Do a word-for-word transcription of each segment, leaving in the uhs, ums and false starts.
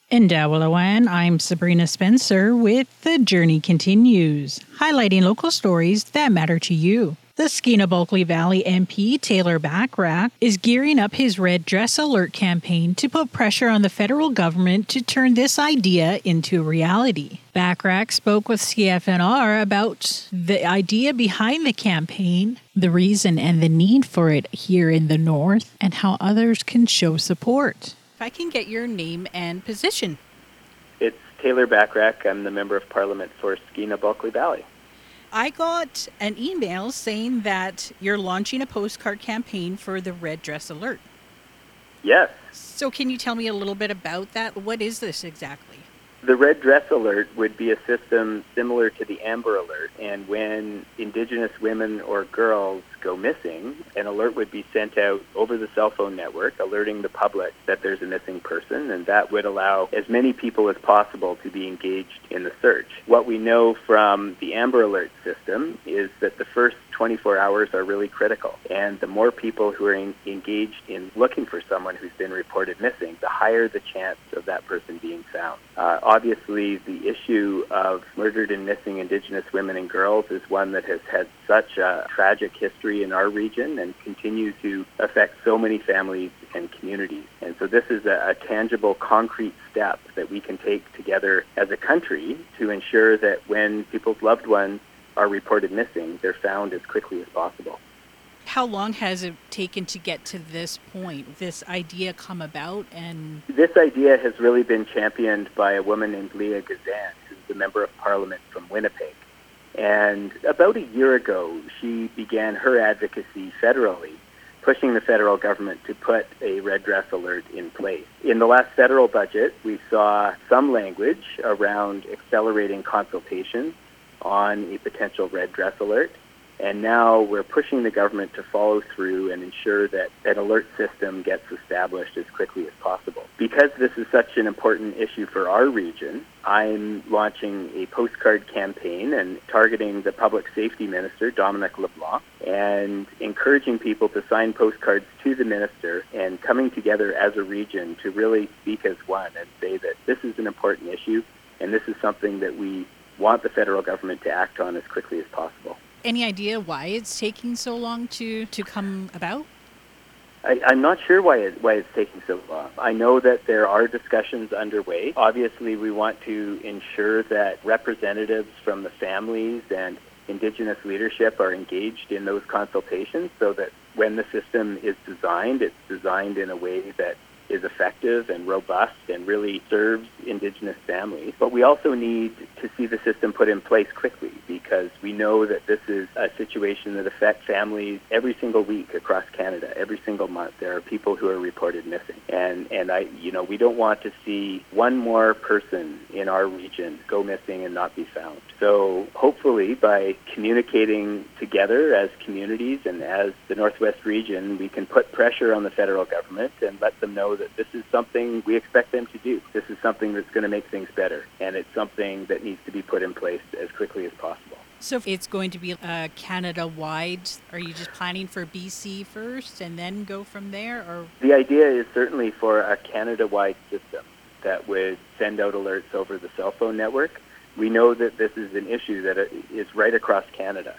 In Dawillawan, I'm Sabrina Spencer with The Journey Continues, highlighting local stories that matter to you. The Skeena-Bulkley Valley M P, Taylor Bachrach, is gearing up his Red Dress Alert campaign to put pressure on the federal government to turn this idea into reality. Bachrach spoke with C F N R about the idea behind the campaign, the reason and the need for it here in the North, and how others can show support. If I can get your name and position. It's Taylor Bachrach. I'm the Member of Parliament for Skeena-Bulkley Valley. I got an email saying that you're launching a postcard campaign for the Red Dress Alert. Yes. So can you tell me a little bit about that? What is this exactly? The Red Dress Alert would be a system similar to the Amber Alert, and when Indigenous women or girls go missing, an alert would be sent out over the cell phone network, alerting the public that there's a missing person, and that would allow as many people as possible to be engaged in the search. What we know from the Amber Alert system is that the first twenty-four hours are really critical, and the more people who are in, engaged in looking for someone who's been reported missing, the higher the chance of that person being found. Uh, obviously, the issue of murdered and missing Indigenous women and girls is one that has had such a tragic history in our region and continue to affect so many families and communities. And so this is a, a tangible, concrete step that we can take together as a country to ensure that when people's loved ones are reported missing, they're found as quickly as possible. How long has it taken to get to this point, this idea come about? And this idea has really been championed by a woman named Leah Gazan, who's the Member of Parliament from Winnipeg. And about a year ago, she began her advocacy federally, pushing the federal government to put a Red Dress Alert in place. In the last federal budget, we saw some language around accelerating consultation on a potential Red Dress Alert. And now we're pushing the government to follow through and ensure that an alert system gets established as quickly as possible. Because this is such an important issue for our region, I'm launching a postcard campaign and targeting the Public Safety Minister, Dominic LeBlanc, and encouraging people to sign postcards to the minister and coming together as a region to really speak as one and say that this is an important issue and this is something that we want the federal government to act on as quickly as possible. Any idea why it's taking so long to, to come about? I, I'm not sure why, it, why it's taking so long. I know that there are discussions underway. Obviously, we want to ensure that representatives from the families and Indigenous leadership are engaged in those consultations so that when the system is designed, it's designed in a way that is effective and robust and really serves Indigenous families. But we also need to see the system put in place quickly because we know that this is a situation that affects families every single week across Canada, every single month. There are people who are reported missing. And, and I, you know, we don't want to see one more person in our region go missing and not be found. So hopefully by communicating together as communities and as the Northwest region, we can put pressure on the federal government and let them know that this is something we expect them to do. This is something that's going to make things better, and it's something that needs to be put in place as quickly as possible. So if it's going to be uh, Canada-wide, are you just planning for B C first and then go from there? Or the idea is certainly for a Canada-wide system that would send out alerts over the cell phone network. We know that this is an issue that is right across Canada.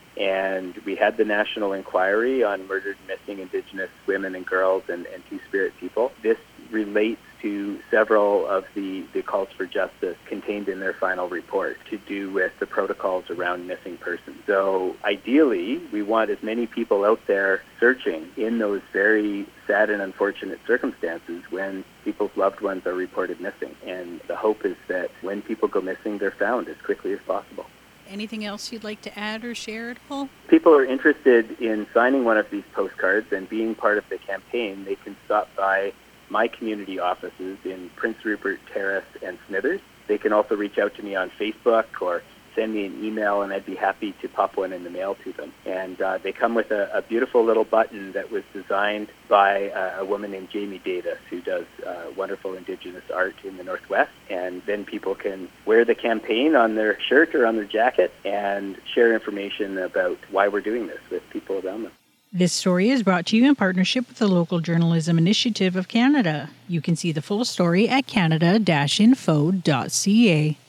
And we had the national inquiry on murdered and missing Indigenous women and girls and, and Two-Spirit people. This relates to several of the, the calls for justice contained in their final report to do with the protocols around missing persons. So ideally, we want as many people out there searching in those very sad and unfortunate circumstances when people's loved ones are reported missing. And the hope is that when people go missing, they're found as quickly as possible. Anything else you'd like to add or share at all? People are interested in signing one of these postcards and being part of the campaign. They can stop by my community offices in Prince Rupert Terrace and Smithers. They can also reach out to me on Facebook or send me an email, and I'd be happy to pop one in the mail to them. And uh, they come with a, a beautiful little button that was designed by uh, a woman named Jamie Davis, who does uh, wonderful Indigenous art in the Northwest. And then people can wear the campaign on their shirt or on their jacket and share information about why we're doing this with people around them. This story is brought to you in partnership with the Local Journalism Initiative of Canada. You can see the full story at canada dash info dot c a.